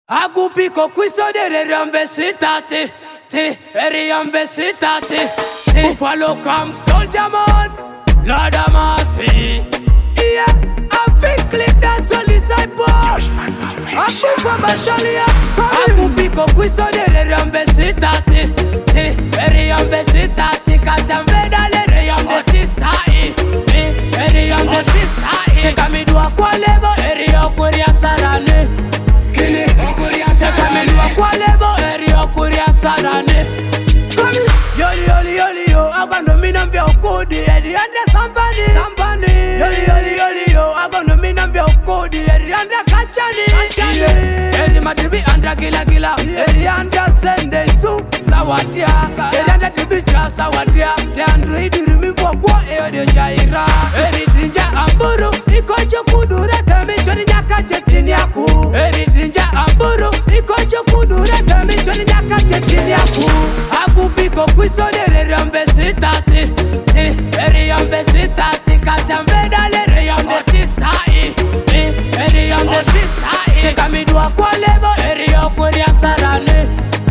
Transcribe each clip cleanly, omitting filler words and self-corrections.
Agupiko quiso de riambesitati, riambesitati. Buffalo come soldier man, Lord of mercy. Yeah, I think click that solid boy. Abufa battalion. Agupiko quiso de riambesitati, riambesitati. Katamveda le riambesitati, riambesitati. Tekamidwa kwa lebo, eriokuria sarane. Tekamidwa kwa lebo, eriokuria sarane. Yoli yo, agano mina mbya ukudi, erianda sambani. Yoli yo, agano mina mbya ukudi, erianda kachani. Eri madribi anda gila, erianda sende su sawadia. Erianda tribicha sawadia, te android rimivo kwa eyo de jaira. Eri drinja amburu, ikocho kudure temi choni nyaka chetini yaku. Eri drinja amburu, ikocho kudure temi choni nyaka chetini yaku. Agupiko quiso de riambesitati, riambesitati. Katamveda le riambesitati, riambesitati. Tekamidwa kwa lebo, eriokuria sarane.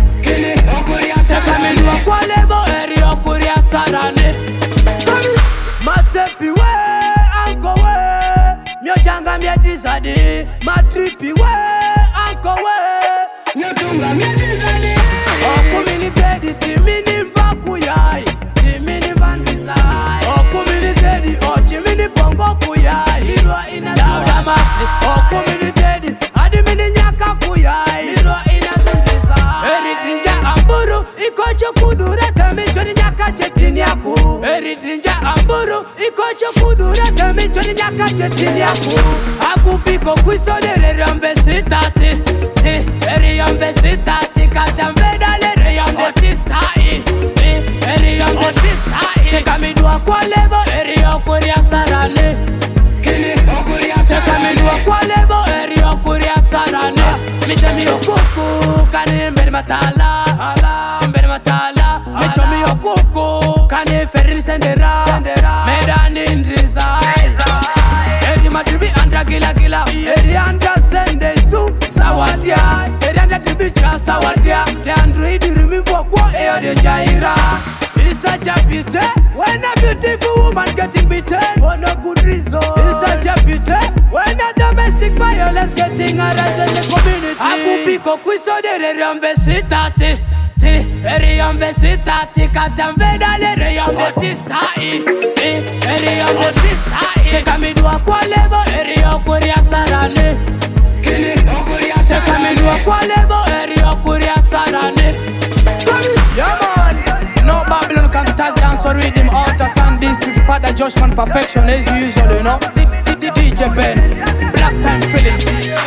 Tekamidwa kwa lebo, eriokuria sarane. Matepi we, anko we, myojanga mietisadi. Matripi we, anko we, Nyotunga mietizade. okumini dedi timini mvakuyai, timini vandisai. Okumini dedi ochimini pongo kuyai, irwa ina lauda masi. Okumini dedi adimini nyaka kuyai, irwa ina sundisai. Eritrinja amburu ikocho kudure temi choni nyaka chetini yaku. Eritrinja amburu ikocho kudure temi choni nyaka chetini yaku. Agupiko quiso de riambesitati, riambesitati. Katamveda le riambesitati, riambesitati. Tekamidwa kwa lebo, eriokuria sarane. Tekamidwa kwa lebo, eriokuria sarane. Mitemi okuku, kani mberi matala. Mberi matala. Michomi okuku, kani ferri sendera. Medani ndrizai. Eri madribi anda gila, eri anda sende su sawadia. Eri anda tribicha sawadia. Te android rimivo kwa eyo de jaira. It's such a pity when a beautiful woman getting beaten for no good reason. It's such a pity when a domestic violence getting harassed in the community. Agupiko quiso de riambesitati, riambesitati. Katamveda le riambesitati, riambesitati. Tekamidwa kwa lebo, eriokuria sarane. Tekamidwa kwa lebo, eriokuria sarane. Yeah man, no Babylon can touch dance or rhythm. Alter sound this to the Father Joshman perfection as usual, you know. DJ Ben, Black Time Feelings.